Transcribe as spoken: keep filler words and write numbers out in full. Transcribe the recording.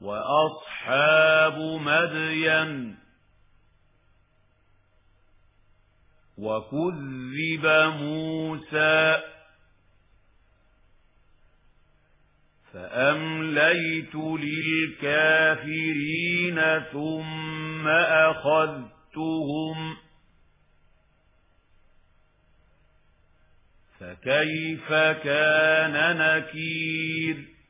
وأصحاب مدين وكذب موسى فأمليت للكافرين ثم أخذتهم فكيف كان نكير